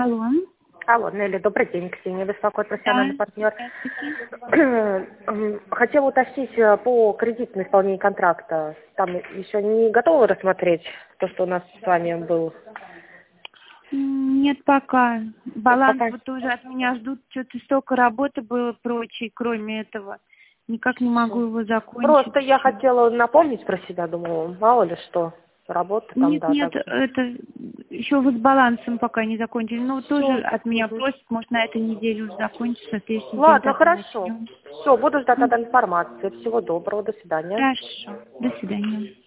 Алло. Алло, Нелли, добрый день. Ксения беспокоит, профессиональный Да. партнер. Здравствуйте. Хотела уточнить по кредиту на исполнение контракта. Там еще не готовы рассмотреть то, что у нас с вами был? Нет, пока. Баланс Пока. вот тоже от меня ждут. Что-то столько работы было прочей, кроме этого. Никак не могу его закончить. Просто я хотела напомнить про себя, думаю, мало ли что, работа там, Нет, да, нет, так. это еще вот с балансом пока не закончили. Ну, тоже Все. от меня просят, может, на этой неделе уже закончится, в следующий день Ладно, тогда хорошо. начнем. Все, буду ждать тогда информации. Всего доброго, до свидания. Хорошо. До свидания.